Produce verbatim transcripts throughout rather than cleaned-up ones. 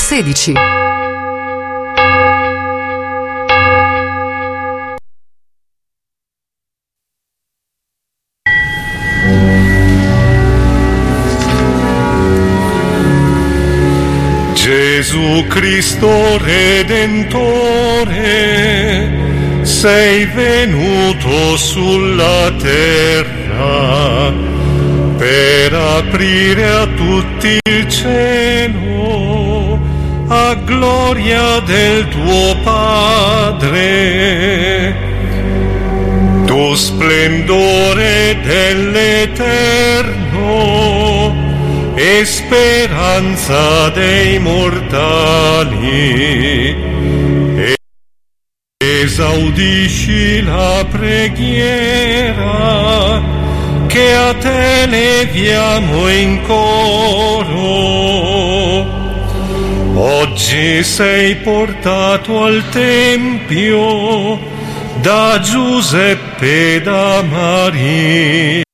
sedici. Gesù Cristo Redentore, sei venuto sulla terra per aprire a tutti il cielo a gloria del tuo Padre. Tu splendore dell'Eterno e speranza dei mortali, esaudisci la preghiera che a te leviamo in coro. Oggi sei portato al Tempio da Giuseppe e da Maria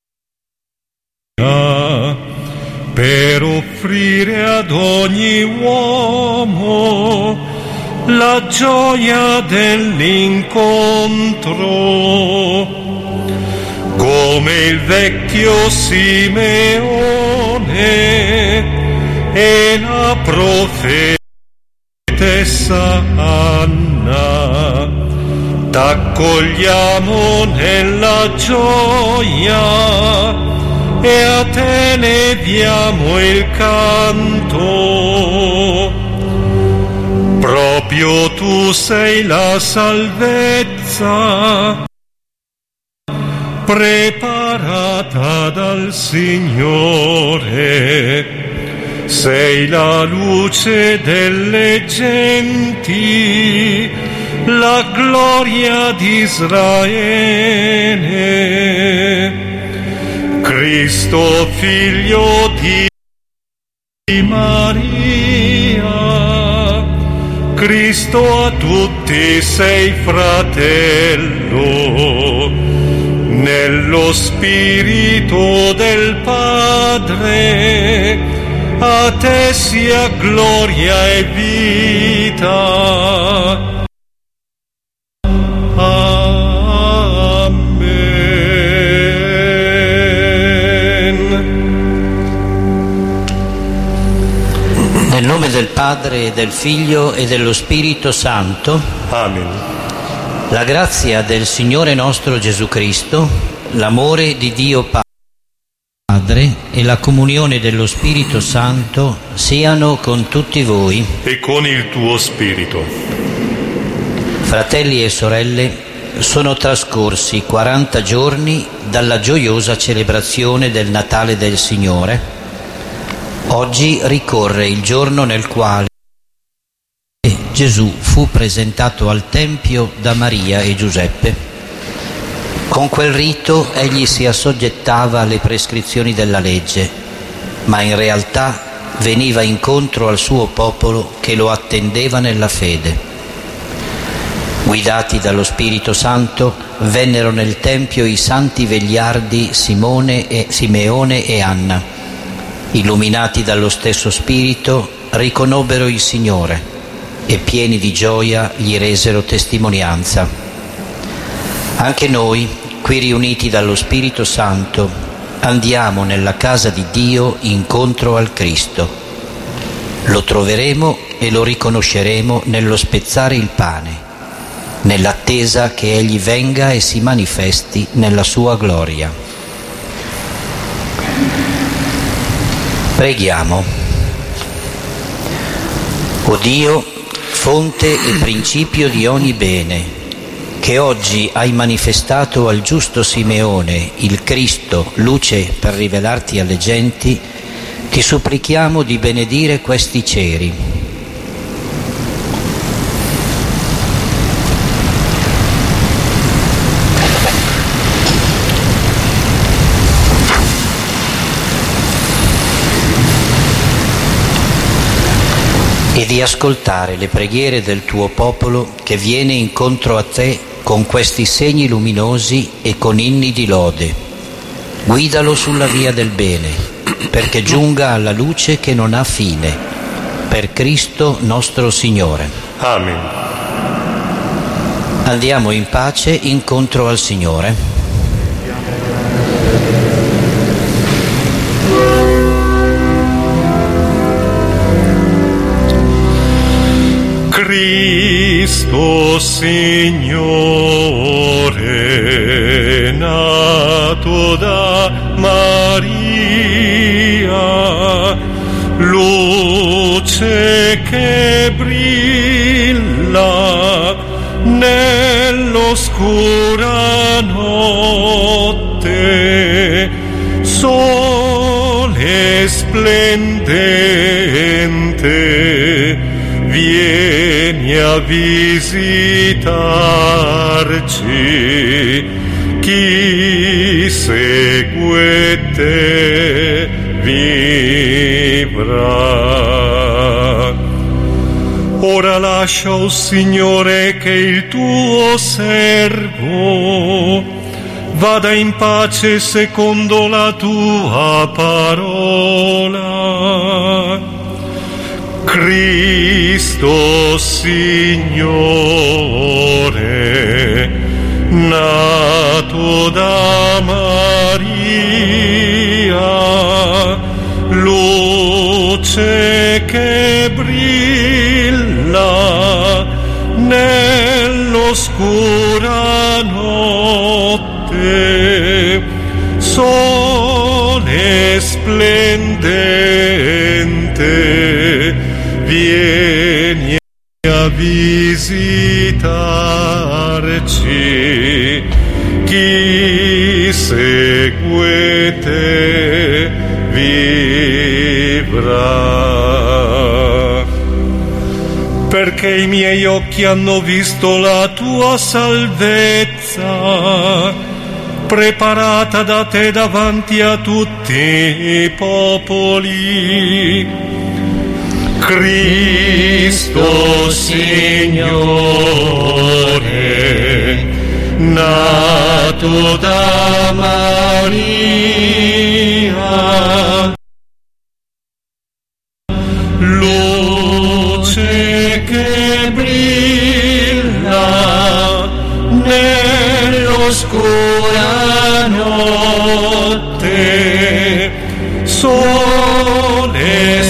per offrire ad ogni uomo la gioia dell'incontro, come il vecchio Simeone e la profetessa Anna. T'accogliamo nella gioia e a te leviamo il canto. Proprio tu sei la salvezza preparata dal Signore. Sei la luce delle genti, la gloria di Israele. Cristo figlio di Maria, Cristo a tutti sei fratello, nello spirito del Padre, a te sia gloria e vita. Nel nome del Padre, e del Figlio e dello Spirito Santo. Amen. La grazia del Signore nostro Gesù Cristo, l'amore di Dio Padre e la comunione dello Spirito Santo siano con tutti voi. E con il tuo spirito. Fratelli e sorelle, sono trascorsi quaranta giorni dalla gioiosa celebrazione del Natale del Signore. Oggi ricorre il giorno nel quale Gesù fu presentato al Tempio da Maria e Giuseppe. Con quel rito egli si assoggettava alle prescrizioni della legge, ma in realtà veniva incontro al suo popolo che lo attendeva nella fede. Guidati dallo Spirito Santo, vennero nel Tempio i santi vegliardi Simone e Simeone e Anna. Illuminati dallo stesso Spirito, riconobbero il Signore e pieni di gioia gli resero testimonianza. Anche noi, qui riuniti dallo Spirito Santo, andiamo nella casa di Dio incontro al Cristo. Lo troveremo e lo riconosceremo nello spezzare il pane, nell'attesa che Egli venga e si manifesti nella sua gloria. Preghiamo. O Dio, fonte e principio di ogni bene, che oggi hai manifestato al giusto Simeone il Cristo, luce per rivelarti alle genti, ti supplichiamo di benedire questi ceri. E di ascoltare le preghiere del tuo popolo che viene incontro a te con questi segni luminosi e con inni di lode. Guidalo sulla via del bene, perché giunga alla luce che non ha fine, Per Cristo nostro Signore. Amen. Andiamo in pace incontro al Signore. Cristo Signore, nato da Maria, luce che brilla nell'oscura notte, sole splendente, vieni a visitarci, chi segue te vivrà. Ora lascia, o Signore, che il tuo servo vada in pace secondo la tua parola. Cristo Signore, nato da Maria, luce che brilla nell'oscura notte, sole splendente, vieni a visitarci, chi segue te vivrà. Perché i miei occhi hanno visto la tua salvezza, preparata da te davanti a tutti i popoli. Cristo Signore, nato da Maria, luce che brilla nell'oscura notte, sole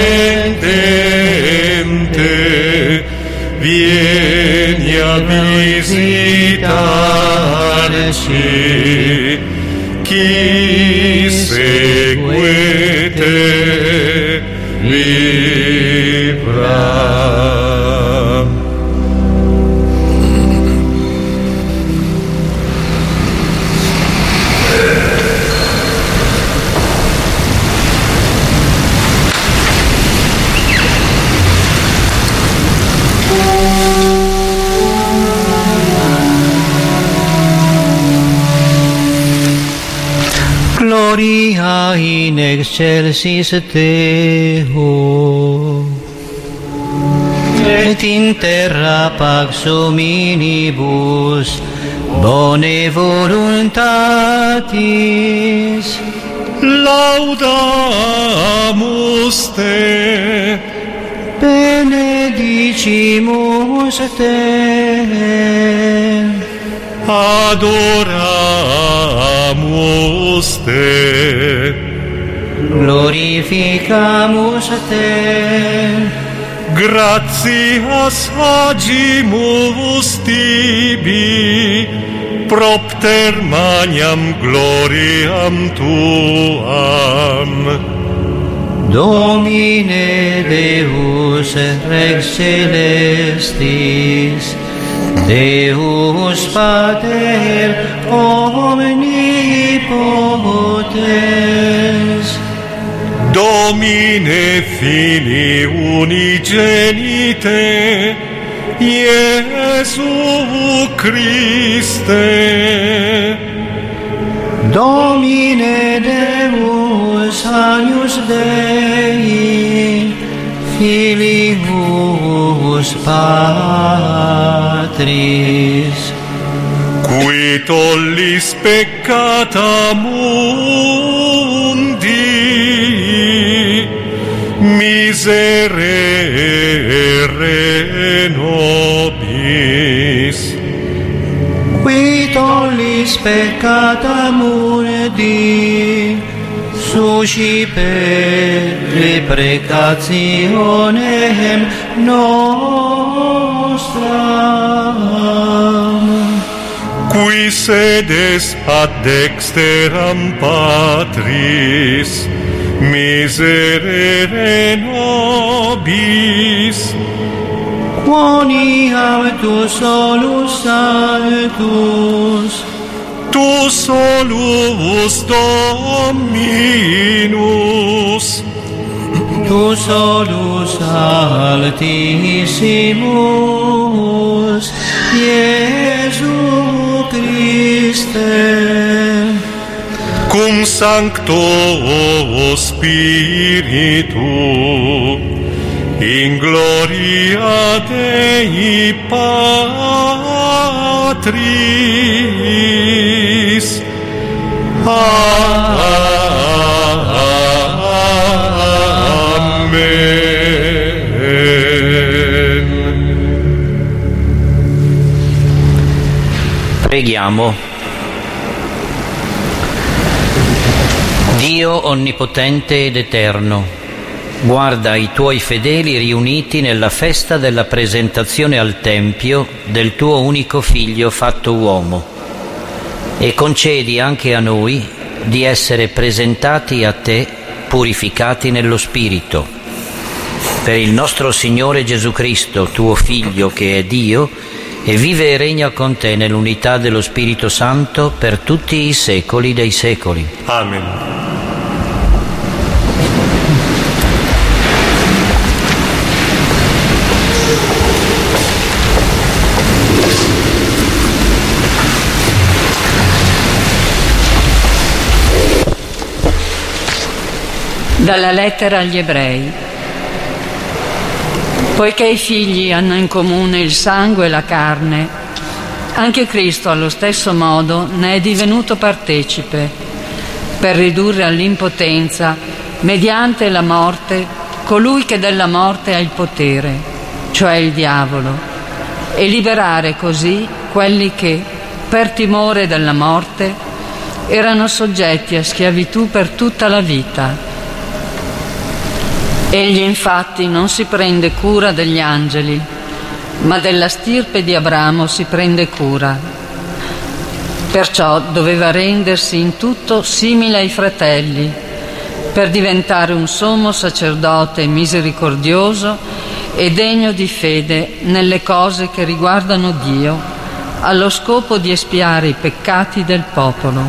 splendente, vieni a visitarci, chi segue te vivrà. Gloria in excelsis Deo, et in terra pax hominibus bone voluntatis. Laudamus te, benedicimus te, adoramus te, glorificamus te, gratias agimus tibi, propter magnam gloriam tuam. Domine Deus Rex Celestis, Deus Pater omnipotens, Domine Filii unigenite, Iesu Christe, Domine Deus agnus Dei, Filius Patris, qui tollis peccata mundi, miserere nobis. Qui tollis peccata mundi, suscipe deprecationem nostram. Qui sedes ad dexteram Patris, miserere nobis. Quoniam tu solus altus, tu solus Dominus, tu solus altissimus, Iesu Christe, cum Sancto Spiritu, in gloria Dei Patris. Amen. Preghiamo. Dio onnipotente ed eterno, guarda i tuoi fedeli riuniti nella festa della presentazione al Tempio del tuo unico Figlio fatto uomo e concedi anche a noi di essere presentati a te purificati nello Spirito. Per il nostro Signore Gesù Cristo, tuo Figlio che è Dio e vive e regna con te nell'unità dello Spirito Santo per tutti i secoli dei secoli. Amen. Dalla lettera agli Ebrei. Poiché i figli hanno in comune il sangue e la carne, anche Cristo allo stesso modo ne è divenuto partecipe, per ridurre all'impotenza, mediante la morte, colui che della morte ha il potere, cioè il diavolo, e liberare così quelli che, per timore della morte, erano soggetti a schiavitù per tutta la vita. Egli infatti non si prende cura degli angeli, ma della stirpe di Abramo si prende cura. Perciò doveva rendersi in tutto simile ai fratelli, per diventare un sommo sacerdote misericordioso e degno di fede nelle cose che riguardano Dio, allo scopo di espiare i peccati del popolo.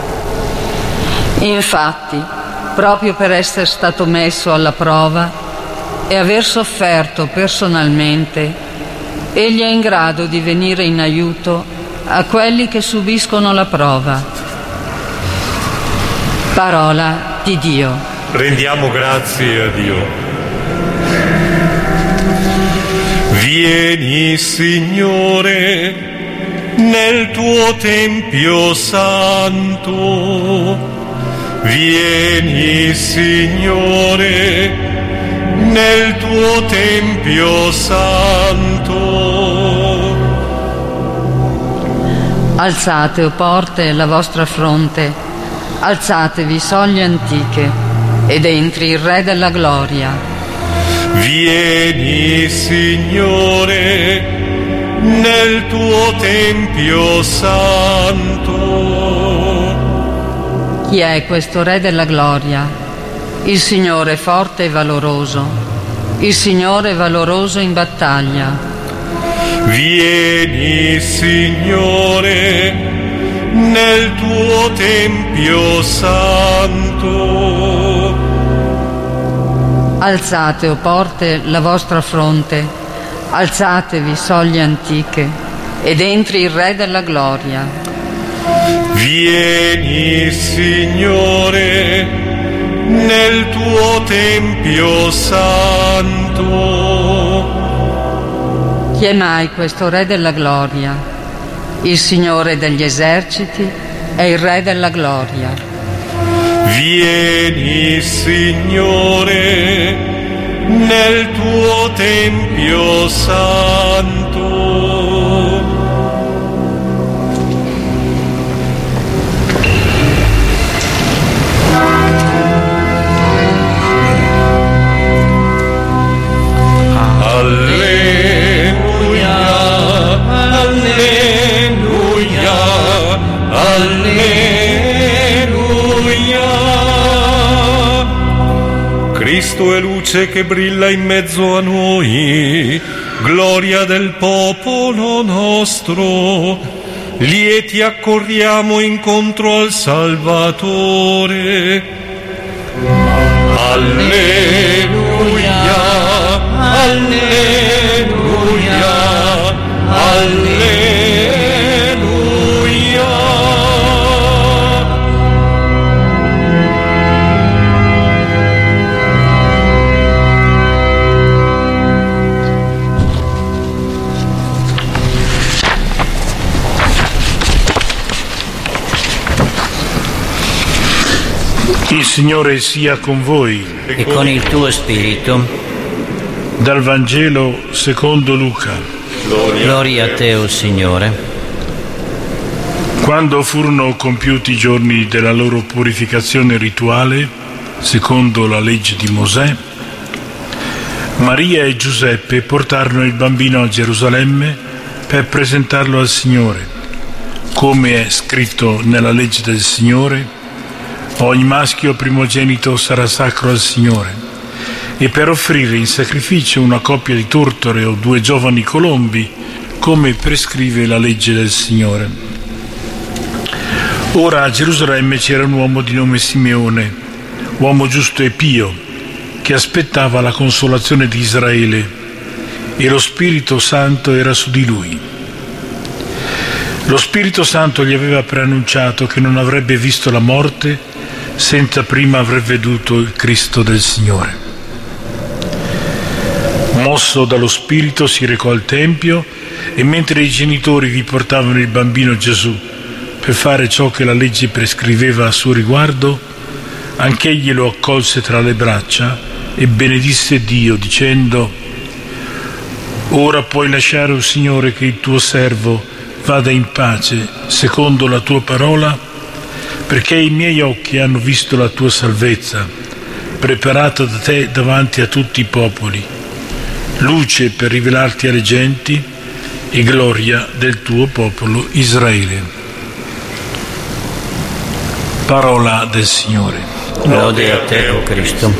Infatti, proprio per essere stato messo alla prova e aver sofferto personalmente, egli è in grado di venire in aiuto a quelli che subiscono la prova. Parola di Dio. Rendiamo grazie a Dio. Vieni, Signore, nel tuo Tempio santo. Vieni, Signore, nel tuo Tempio santo. Alzate, o porte, la vostra fronte, alzatevi, soglie antiche, ed entri il Re della gloria. Vieni, Signore, nel tuo Tempio santo. Chi è questo Re della gloria? Il Signore forte e valoroso, il Signore valoroso in battaglia. Vieni, Signore, nel tuo Tempio santo. Alzate, o porte, la vostra fronte, alzatevi, soglie antiche, ed entri il Re della gloria. Vieni, Signore, nel tuo Tempio santo. Chi è mai questo Re della gloria? Il Signore degli eserciti è il Re della gloria. Vieni, Signore, nel tuo Tempio santo. Alleluia, alleluia, alleluia. Cristo è luce che brilla in mezzo a noi, gloria del popolo nostro. Lieti accorriamo incontro al Salvatore. Alleluia. Alleluia, alleluia. Il Signore sia con voi e con il tuo spirito. Dal Vangelo secondo Luca. Gloria, Gloria a te, o Signore. Quando furono compiuti i giorni della loro purificazione rituale, secondo la legge di Mosè, Maria e Giuseppe portarono il bambino a Gerusalemme per presentarlo al Signore. Come è scritto nella legge del Signore, ogni maschio primogenito sarà sacro al Signore. E per offrire in sacrificio una coppia di tortore o due giovani colombi, come prescrive la legge del Signore. Ora a Gerusalemme c'era un uomo di nome Simeone, uomo giusto e pio, che aspettava la consolazione di Israele, e lo Spirito Santo era su di lui. Lo Spirito Santo gli aveva preannunciato che non avrebbe visto la morte senza prima aver veduto il Cristo del Signore. Mosso dallo Spirito si recò al Tempio e mentre i genitori vi portavano il bambino Gesù per fare ciò che la legge prescriveva a suo riguardo, anch'egli lo accolse tra le braccia e benedisse Dio dicendo: «Ora puoi lasciare, o Signore, che il tuo servo vada in pace secondo la tua parola, perché i miei occhi hanno visto la tua salvezza, preparata da te davanti a tutti i popoli, luce per rivelarti alle genti e gloria del tuo popolo Israele». Parola del Signore. Lode a te, o Cristo.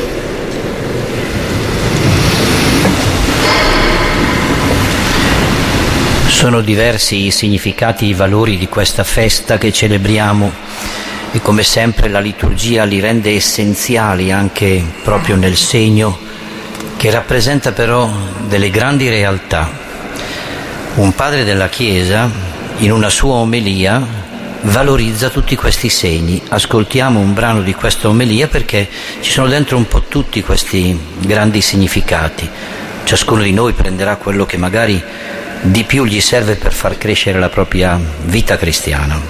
Sono diversi i significati e i valori di questa festa che celebriamo e come sempre la liturgia li rende essenziali anche proprio nel segno che rappresenta però delle grandi realtà. Un padre della Chiesa, in una sua omelia, valorizza tutti questi segni. Ascoltiamo un brano di questa omelia perché ci sono dentro un po' tutti questi grandi significati. Ciascuno di noi prenderà quello che magari di più gli serve per far crescere la propria vita cristiana.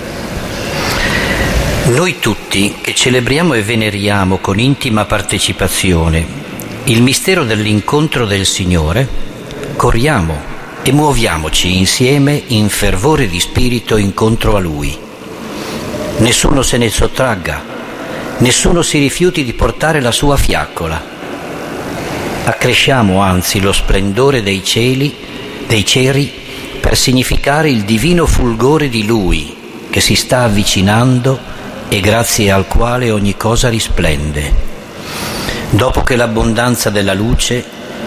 Noi tutti che celebriamo e veneriamo con intima partecipazione il mistero dell'incontro del Signore, corriamo e muoviamoci insieme in fervore di spirito incontro a Lui. Nessuno se ne sottragga, nessuno si rifiuti di portare la sua fiaccola. Accresciamo anzi lo splendore dei cieli, dei ceri, per significare il divino fulgore di Lui che si sta avvicinando e grazie al quale ogni cosa risplende. Dopo che l'abbondanza della luce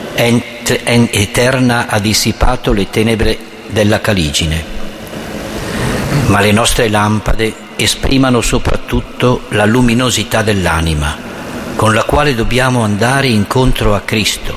eterna ha dissipato le tenebre della caligine, ma le nostre lampade esprimano soprattutto la luminosità dell'anima, con la quale dobbiamo andare incontro a Cristo.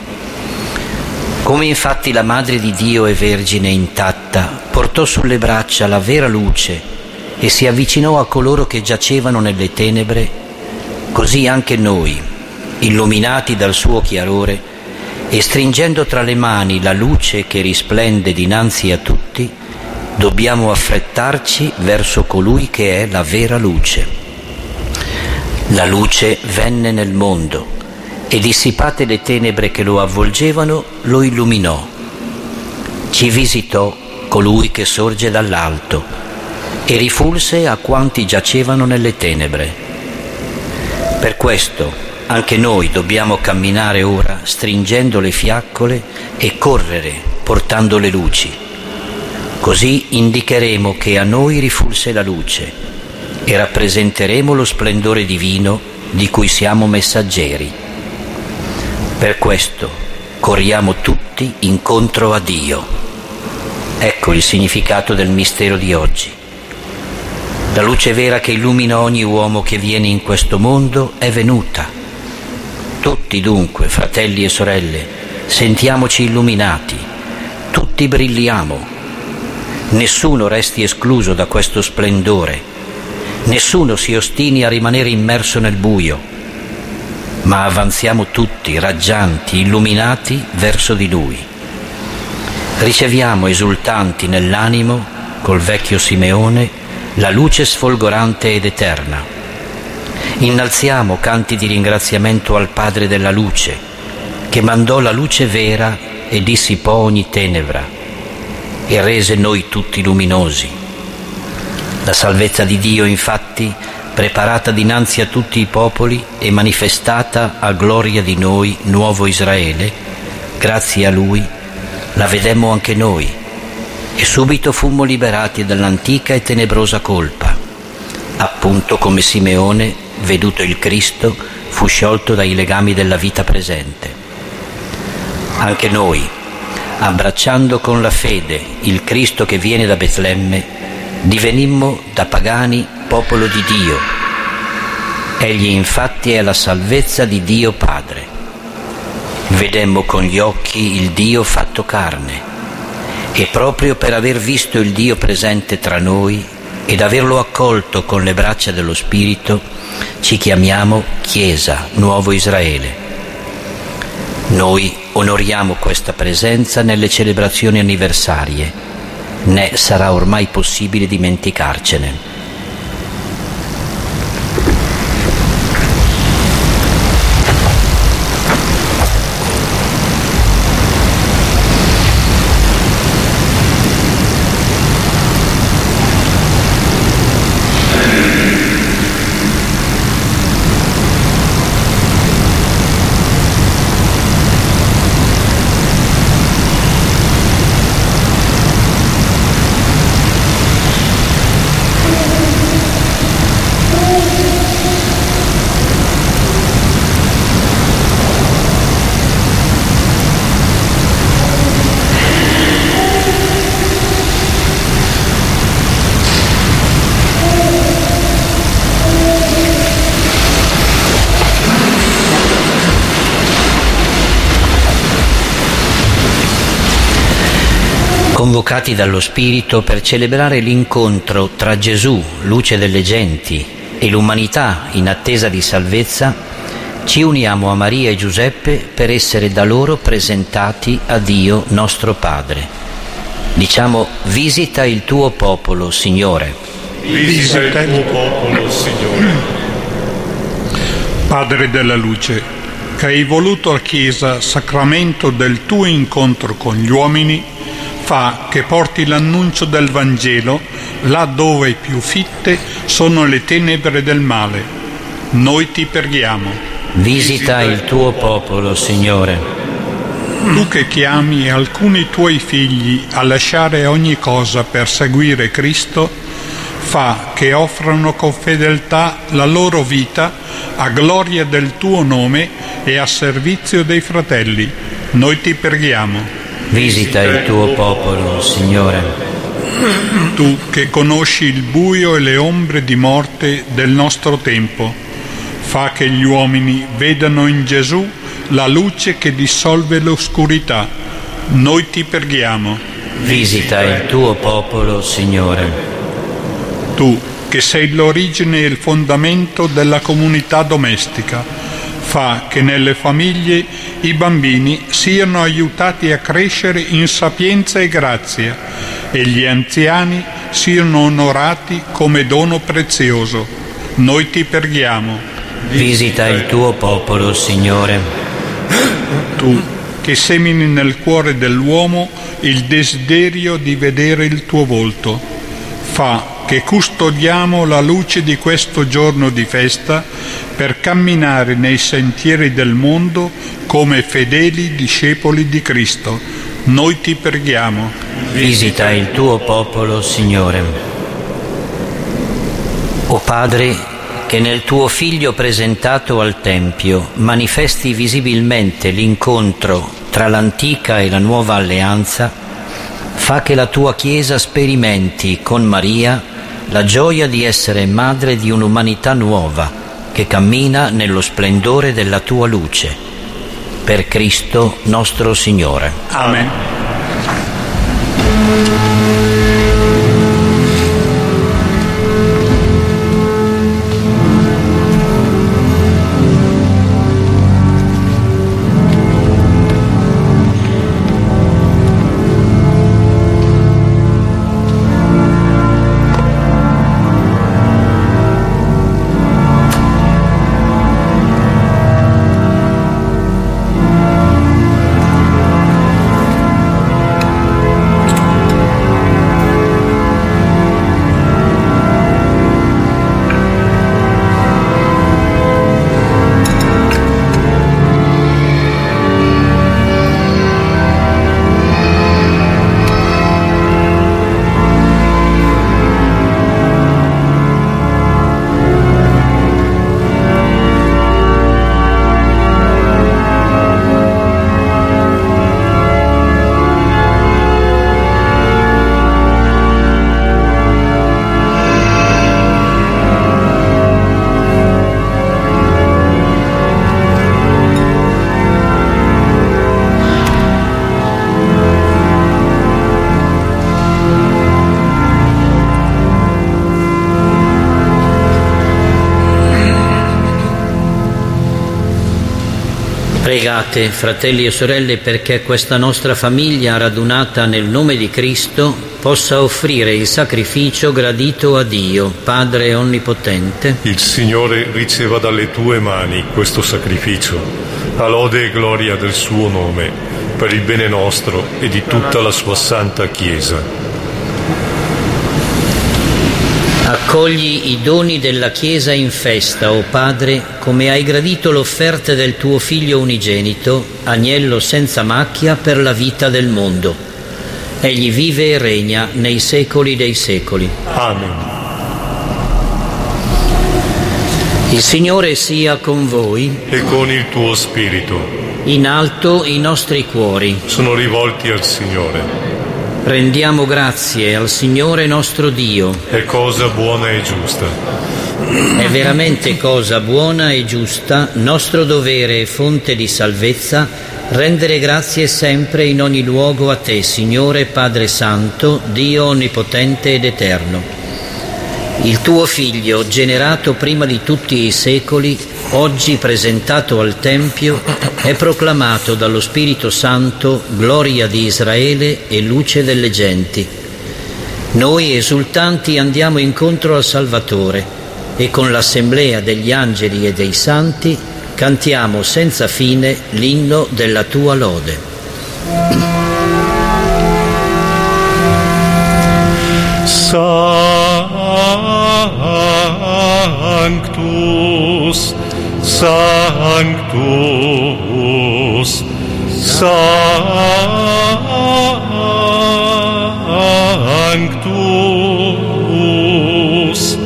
Come infatti la Madre di Dio e Vergine intatta portò sulle braccia la vera luce e si avvicinò a coloro che giacevano nelle tenebre, così anche noi, illuminati dal suo chiarore e stringendo tra le mani la luce che risplende dinanzi a tutti, dobbiamo affrettarci verso colui che è la vera luce. La luce venne nel mondo, e dissipate le tenebre che lo avvolgevano, lo illuminò. Ci visitò colui che sorge dall'alto e rifulse a quanti giacevano nelle tenebre. Per questo anche noi dobbiamo camminare ora stringendo le fiaccole e correre portando le luci. Così indicheremo che a noi rifulse la luce e rappresenteremo lo splendore divino di cui siamo messaggeri. Per questo corriamo tutti incontro a Dio. Ecco il significato del mistero di oggi. La luce vera che illumina ogni uomo che viene in questo mondo è venuta. Tutti dunque, fratelli e sorelle, sentiamoci illuminati, tutti brilliamo. Nessuno resti escluso da questo splendore, nessuno si ostini a rimanere immerso nel buio, ma avanziamo tutti raggianti, illuminati verso di Lui. Riceviamo esultanti nell'animo, col vecchio Simeone, la luce sfolgorante ed eterna. Innalziamo canti di ringraziamento al Padre della luce, che mandò la luce vera e dissipò ogni tenebra, e rese noi tutti luminosi. La salvezza di Dio, infatti, preparata dinanzi a tutti i popoli e manifestata a gloria di noi, nuovo Israele, grazie a Lui, la vedemmo anche noi, e subito fummo liberati dall'antica e tenebrosa colpa. Appunto come Simeone, veduto il Cristo, fu sciolto dai legami della vita presente. Anche noi, abbracciando con la fede il Cristo che viene da Betlemme, divenimmo da pagani popolo di Dio. Egli infatti è la salvezza di Dio Padre. Vedemmo con gli occhi il Dio fatto carne, e proprio per aver visto il Dio presente tra noi ed averlo accolto con le braccia dello Spirito, ci chiamiamo Chiesa, nuovo Israele. Noi onoriamo questa presenza nelle celebrazioni anniversarie, né sarà ormai possibile dimenticarcene. Convocati dallo Spirito per celebrare l'incontro tra Gesù, luce delle genti, e l'umanità in attesa di salvezza, ci uniamo a Maria e Giuseppe per essere da loro presentati a Dio nostro Padre. Diciamo: visita il tuo popolo, Signore. Visita il tuo popolo, Signore. Padre della luce, che hai voluto a Chiesa sacramento del tuo incontro con gli uomini, fa che porti l'annuncio del Vangelo là dove più fitte sono le tenebre del male. Noi ti preghiamo. Visita il tuo popolo, Signore. Tu che chiami alcuni tuoi figli a lasciare ogni cosa per seguire Cristo, fa che offrano con fedeltà la loro vita a gloria del tuo nome e a servizio dei fratelli. Noi ti preghiamo. Visita il tuo popolo, Signore. Tu che conosci il buio e le ombre di morte del nostro tempo, fa che gli uomini vedano in Gesù la luce che dissolve l'oscurità. Noi ti preghiamo. Visita il tuo popolo, Signore. Tu che sei l'origine e il fondamento della comunità domestica, fa che nelle famiglie i bambini siano aiutati a crescere in sapienza e grazia e gli anziani siano onorati come dono prezioso. Noi ti preghiamo. Visita il tuo popolo, Signore. Tu, che semini nel cuore dell'uomo il desiderio di vedere il tuo volto, fa che custodiamo la luce di questo giorno di festa per camminare nei sentieri del mondo come fedeli discepoli di Cristo. Noi ti preghiamo. Visita il tuo popolo, Signore. O Padre, che nel tuo Figlio presentato al Tempio manifesti visibilmente l'incontro tra l'antica e la nuova alleanza, fa che la tua Chiesa sperimenti con Maria la gioia di essere madre di un'umanità nuova che cammina nello splendore della tua luce. Per Cristo nostro Signore. Amen. Pregate, fratelli e sorelle, perché questa nostra famiglia radunata nel nome di Cristo possa offrire il sacrificio gradito a Dio, Padre Onnipotente. Il Signore riceva dalle tue mani questo sacrificio, a lode e gloria del suo nome, per il bene nostro e di tutta la sua santa Chiesa. Accogli i doni della Chiesa in festa, o Padre, come hai gradito l'offerta del tuo Figlio unigenito, agnello senza macchia per la vita del mondo. Egli vive e regna nei secoli dei secoli. Amen. Il Signore sia con voi. E con il tuo spirito. In alto i nostri cuori sono rivolti al Signore. Rendiamo grazie al Signore nostro Dio. È cosa buona e giusta. È veramente cosa buona e giusta, nostro dovere e fonte di salvezza, rendere grazie sempre in ogni luogo a Te, Signore Padre Santo, Dio Onnipotente ed Eterno. Il Tuo Figlio, generato prima di tutti i secoli, oggi presentato al Tempio, è proclamato dallo Spirito Santo gloria di Israele e luce delle genti. Noi esultanti andiamo incontro al Salvatore e con l'assemblea degli angeli e dei santi cantiamo senza fine l'inno della Tua lode. Sanctus, Sanctus, Sanctus,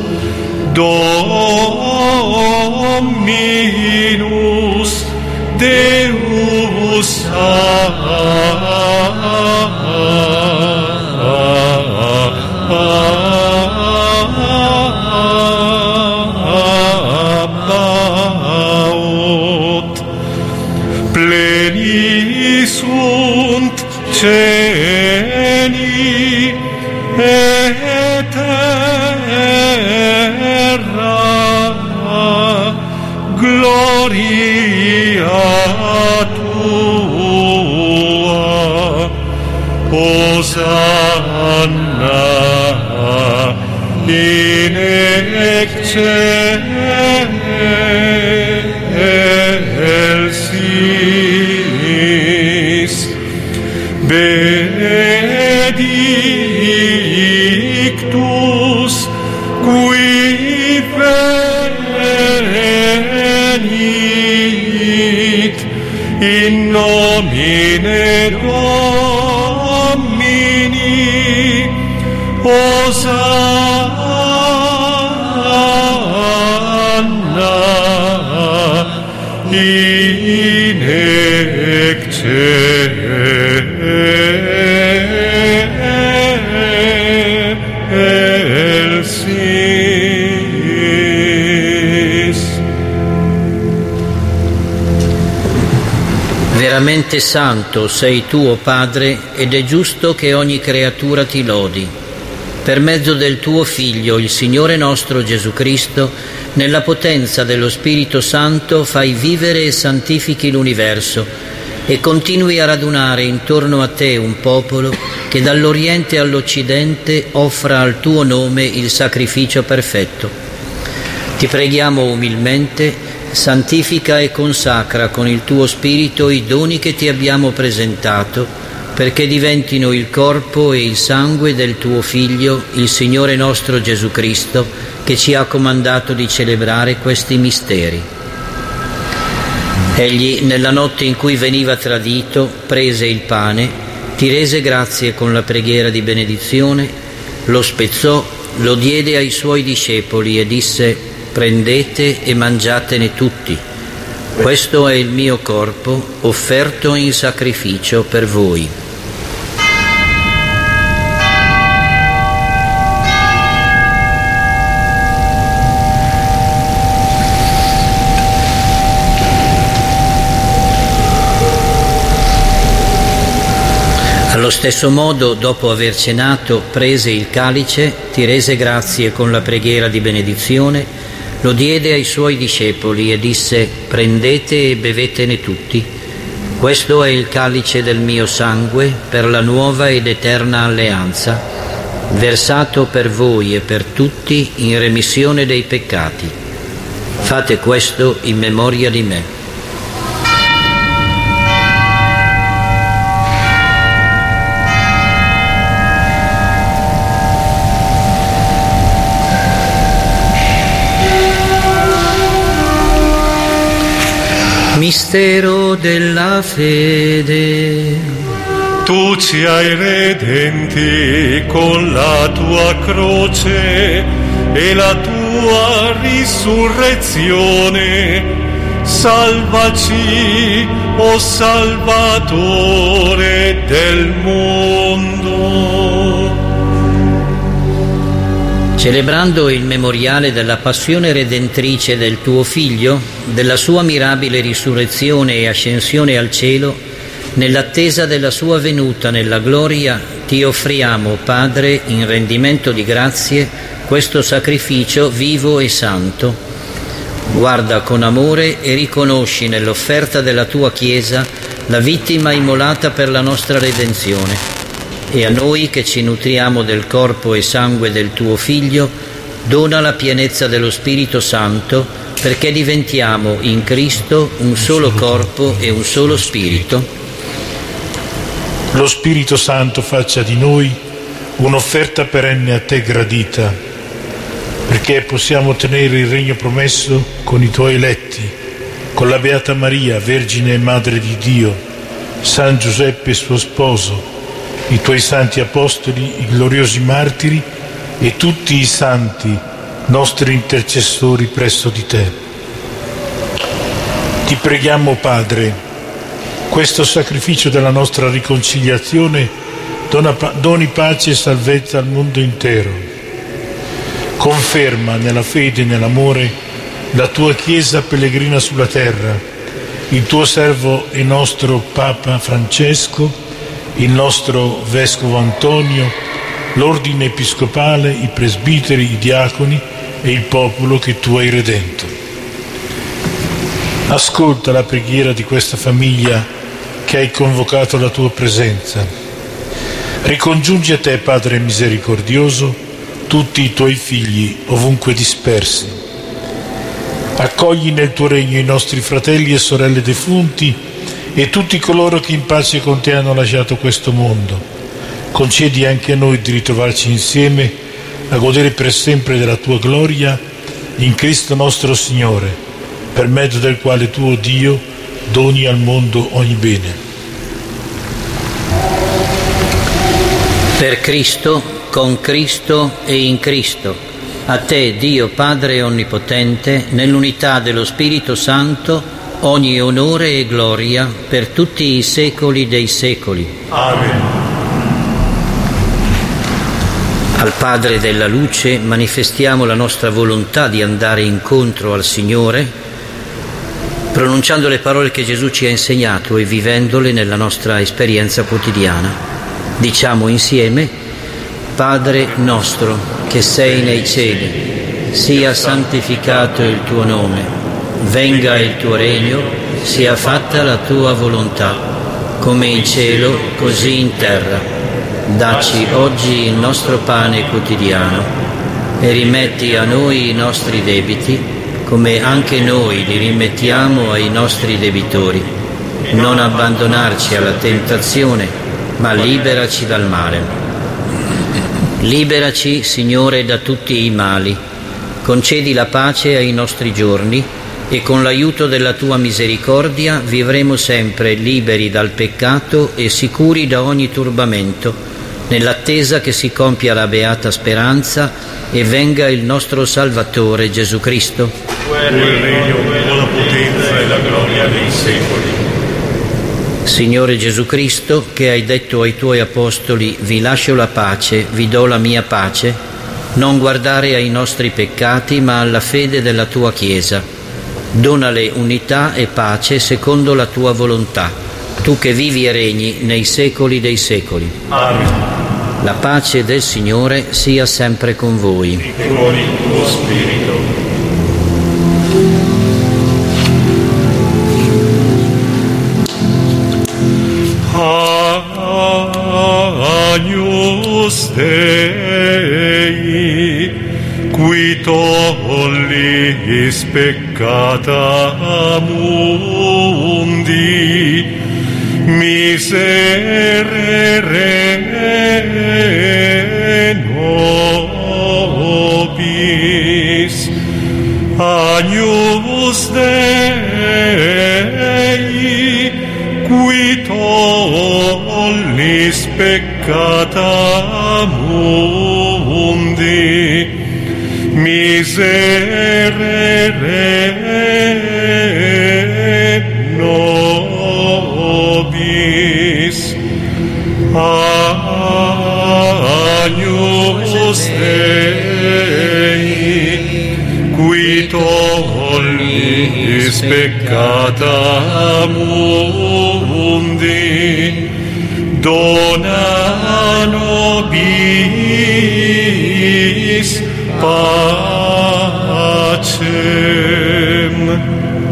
Dominus Deus Sabaoth, pleni sunt cieli et terra, gloria Tua, Hosanna in excelsis benedictus qui venit in nomine Domini, Hosanna in excelsis. Veramente santo sei tu, o Padre, ed è giusto che ogni creatura ti lodi. Per mezzo del tuo Figlio, il Signore nostro Gesù Cristo, nella potenza dello Spirito Santo fai vivere e santifichi l'universo e continui a radunare intorno a te un popolo che dall'Oriente all'Occidente offra al tuo nome il sacrificio perfetto. Ti preghiamo umilmente, santifica e consacra con il tuo Spirito i doni che ti abbiamo presentato, perché diventino il corpo e il sangue del tuo Figlio, il Signore nostro Gesù Cristo, che ci ha comandato di celebrare questi misteri. Egli, nella notte in cui veniva tradito, prese il pane, ti rese grazie con la preghiera di benedizione, lo spezzò, lo diede ai suoi discepoli e disse: prendete e mangiatene tutti. Questo è il mio corpo, offerto in sacrificio per voi. Allo stesso modo, dopo aver cenato, prese il calice, ti rese grazie con la preghiera di benedizione, lo diede ai suoi discepoli e disse: prendete e bevetene tutti. Questo è il calice del mio sangue per la nuova ed eterna alleanza, versato per voi e per tutti in remissione dei peccati. Fate questo in memoria di me. Mistero della fede. Tu ci hai redenti con la tua croce e la tua risurrezione. Salvaci, o Salvatore del mondo. Celebrando il memoriale della passione redentrice del tuo Figlio, della sua mirabile risurrezione e ascensione al cielo, nell'attesa della sua venuta nella gloria, ti offriamo, Padre, in rendimento di grazie, questo sacrificio vivo e santo. Guarda con amore e riconosci nell'offerta della tua Chiesa la vittima immolata per la nostra redenzione. E a noi che ci nutriamo del corpo e sangue del tuo Figlio, dona la pienezza dello Spirito Santo, perché diventiamo in Cristo un solo corpo e un solo Spirito. Lo Spirito Santo faccia di noi un'offerta perenne a te gradita, perché possiamo ottenere il regno promesso con i tuoi eletti, con la Beata Maria, Vergine e Madre di Dio, San Giuseppe suo sposo, i tuoi santi apostoli, i gloriosi martiri e tutti i santi nostri intercessori presso di te. Ti preghiamo, Padre, questo sacrificio della nostra riconciliazione dona, doni pace e salvezza al mondo intero. Conferma nella fede e nell'amore la tua Chiesa pellegrina sulla terra, il tuo servo e nostro Papa Francesco, il nostro Vescovo Antonio, l'ordine episcopale, i presbiteri, i diaconi e il popolo che tu hai redento. Ascolta la preghiera di questa famiglia che hai convocato alla tua presenza. Ricongiungi a te, Padre misericordioso, tutti i tuoi figli ovunque dispersi. Accogli nel tuo regno i nostri fratelli e sorelle defunti e tutti coloro che in pace con te hanno lasciato questo mondo. Concedi anche a noi di ritrovarci insieme a godere per sempre della tua gloria in Cristo nostro Signore, per mezzo del quale tu, o Dio, doni al mondo ogni bene. Per Cristo, con Cristo e in Cristo, a te, Dio Padre Onnipotente, nell'unità dello Spirito Santo, ogni onore e gloria per tutti i secoli dei secoli. Amen. Al Padre della Luce manifestiamo la nostra volontà di andare incontro al Signore, pronunciando le parole che Gesù ci ha insegnato e vivendole nella nostra esperienza quotidiana. Diciamo insieme: Padre nostro che sei nei cieli, sia santificato il tuo nome, venga il tuo regno, sia fatta la tua volontà, come in cielo così in terra. Dacci oggi il nostro pane quotidiano e rimetti a noi i nostri debiti, come anche noi li rimettiamo ai nostri debitori. Non abbandonarci alla tentazione, ma liberaci dal male. Liberaci, Signore, da tutti i mali. Concedi la pace ai nostri giorni e con l'aiuto della tua misericordia vivremo sempre liberi dal peccato e sicuri da ogni turbamento, nell'attesa che si compia la beata speranza e venga il nostro Salvatore Gesù Cristo. Tuo è il regno, la potenza e la gloria dei secoli. Signore Gesù Cristo, che hai detto ai tuoi apostoli: vi lascio la pace, vi do la mia pace, non guardare ai nostri peccati ma alla fede della tua Chiesa. Donale unità e pace secondo la tua volontà, tu che vivi e regni nei secoli dei secoli. Amen. La pace del Signore sia sempre con voi. E con il tuo spirito. Agnus Dei, qui tollis peccata mundi, miserere nobis. Agnus Dei, qui tollis peccata mundi, miserere nobis. Agnus Dei, qui tollis peccata mundi, dona nobis pacem.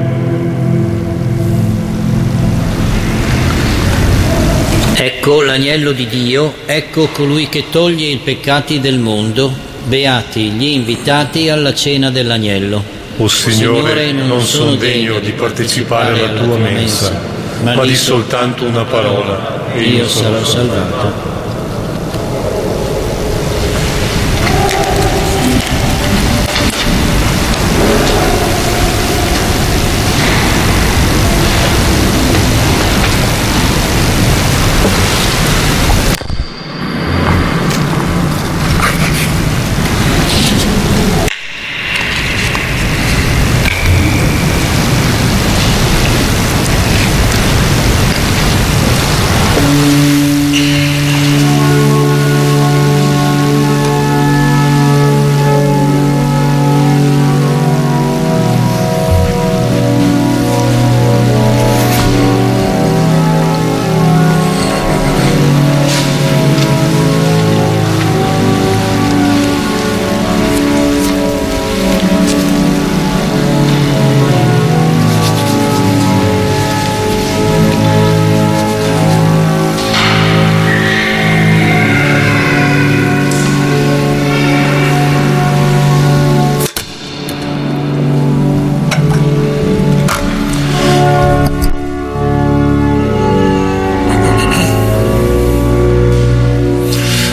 Ecco l'agnello di Dio, ecco colui che toglie i peccati del mondo. Beati gli invitati alla cena dell'agnello. O Signore, non sono degno di partecipare alla tua mensa, ma di soltanto una parola e io sarò salvato.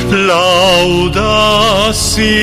laudassi